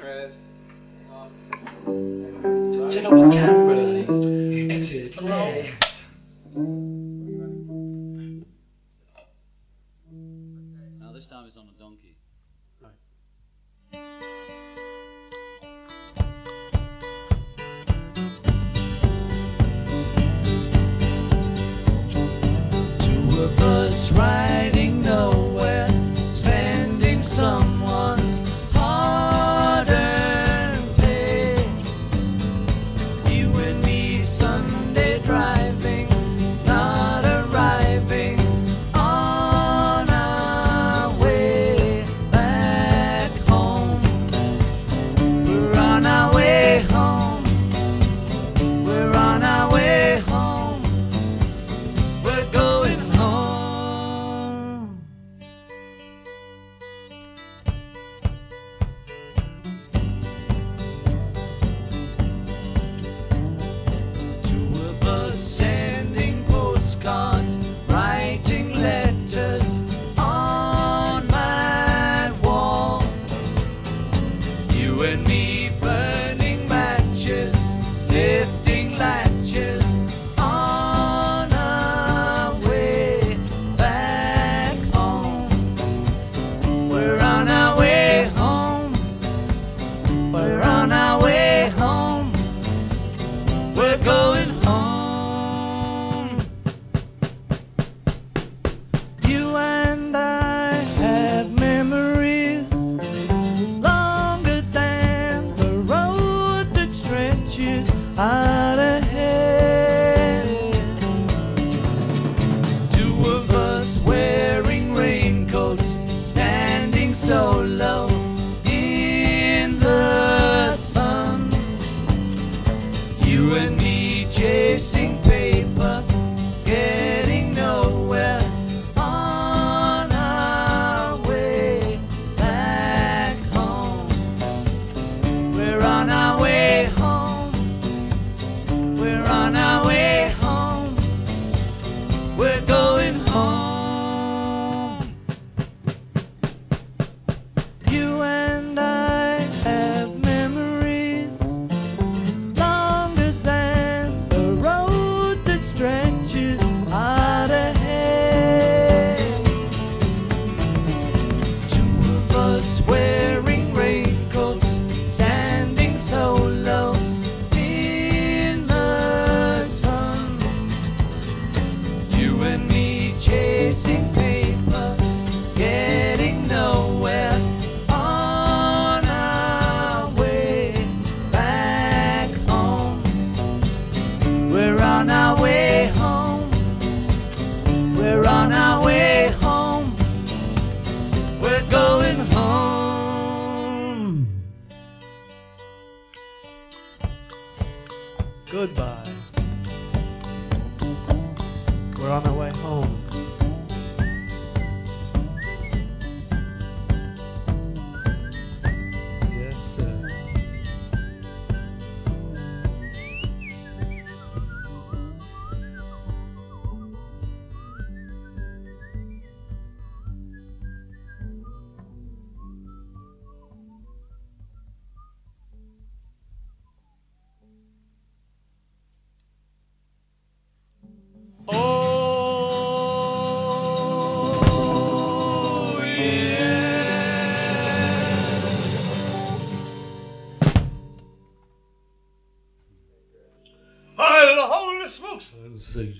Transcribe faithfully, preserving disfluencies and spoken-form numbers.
cameras. Turn off the cameras. Exit left. Now this time it's on a donkey. Two of us riding nowhere, spending someone's hard-earned pay. You and me Sunday driving, not arriving on our way back home. We're on our way home. We're on our way home. We're going home. Two of us sending postcards, writing letters on my wall. You and me burning matches, lifting latches on our way back home. We're on our way home. We're on our way home. We're going home. You and I have memories longer than the road that stretches out ahead. Two of us wearing raincoats, standing so low in the sun. You and me chasing paper, getting nowhere on our way back home. We're on our way home. We're on our way home. We're going home. You and I have memories longer than the road that stretches out ahead. Two of us wearing raincoats, standing so low in the sun. You and me chasing paper, getting nowhere on our way back home. We're on our way home. We're on our way home. We're going home. Goodbye. We're on our way home. Yes, sir. Oh, yeah. Holy smokes!